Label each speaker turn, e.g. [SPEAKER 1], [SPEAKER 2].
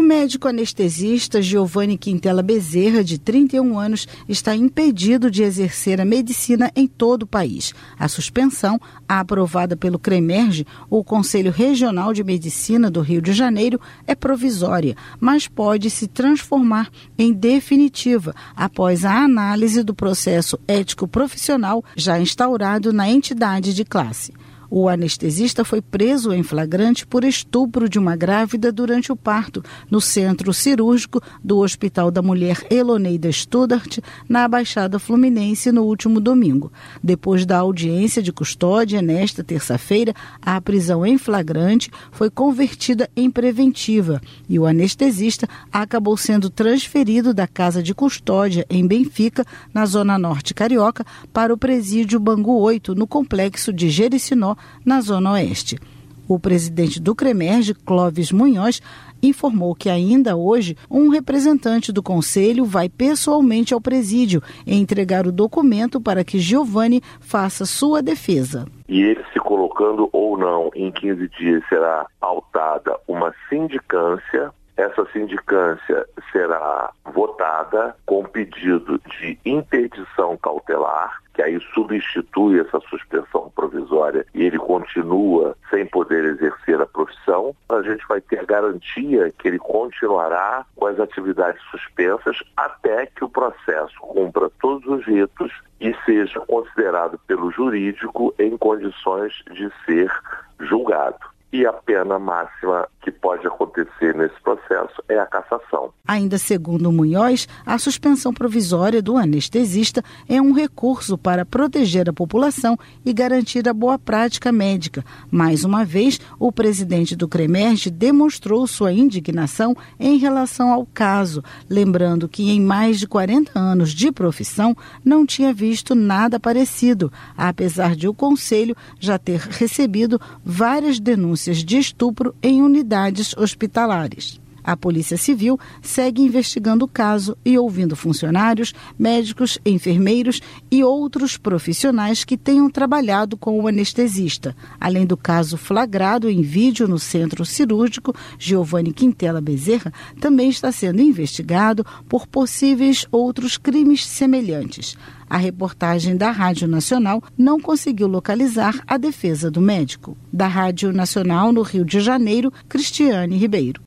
[SPEAKER 1] médico anestesista Giovanni Quintela Bezerra, de 31 anos, está impedido de exercer a medicina em todo o país. A suspensão, aprovada pelo CREMERGE, o Conselho Regional de Medicina do Rio de Janeiro, é provisória, mas pode se transformar em definitiva após a análise do processo ético-profissional já instaurado na entidade de classe. O anestesista foi preso em flagrante por estupro de uma grávida durante o parto no centro cirúrgico do Hospital da Mulher Eloneida Studart, na Baixada Fluminense, no último domingo. Depois da audiência de custódia, nesta terça-feira, a prisão em flagrante foi convertida em preventiva e o anestesista acabou sendo transferido da casa de custódia em Benfica, na Zona Norte Carioca, para o presídio Bangu 8, no complexo de Jericinó, na Zona Oeste. O presidente do CREMERGE, Clóvis Munhoz, informou que ainda hoje um representante do Conselho vai pessoalmente ao presídio entregar o documento para que Giovanni faça sua defesa.
[SPEAKER 2] E ele, se colocando ou não, em 15 dias será pautada uma sindicância. Essa sindicância será votada com pedido de interdição cautelar, que aí substitui essa suspensão provisória e ele continua sem poder exercer a profissão. A gente vai ter a garantia que ele continuará com as atividades suspensas até que o processo cumpra todos os ritos e seja considerado pelo jurídico em condições de ser julgado. E a pena máxima que pode acontecer nesse processo é a cassação.
[SPEAKER 1] Ainda segundo Munhoz, a suspensão provisória do anestesista é um recurso para proteger a população e garantir a boa prática médica. Mais uma vez, o presidente do CREMERGE demonstrou sua indignação em relação ao caso, lembrando que em mais de 40 anos de profissão não tinha visto nada parecido, apesar de o Conselho já ter recebido várias denúncias de estupro em unidades hospitalares. A Polícia Civil segue investigando o caso e ouvindo funcionários, médicos, enfermeiros e outros profissionais que tenham trabalhado com o anestesista. Além do caso flagrado em vídeo no centro cirúrgico, Giovanni Quintela Bezerra também está sendo investigado por possíveis outros crimes semelhantes. A reportagem da Rádio Nacional não conseguiu localizar a defesa do médico. Da Rádio Nacional no Rio de Janeiro, Cristiane Ribeiro.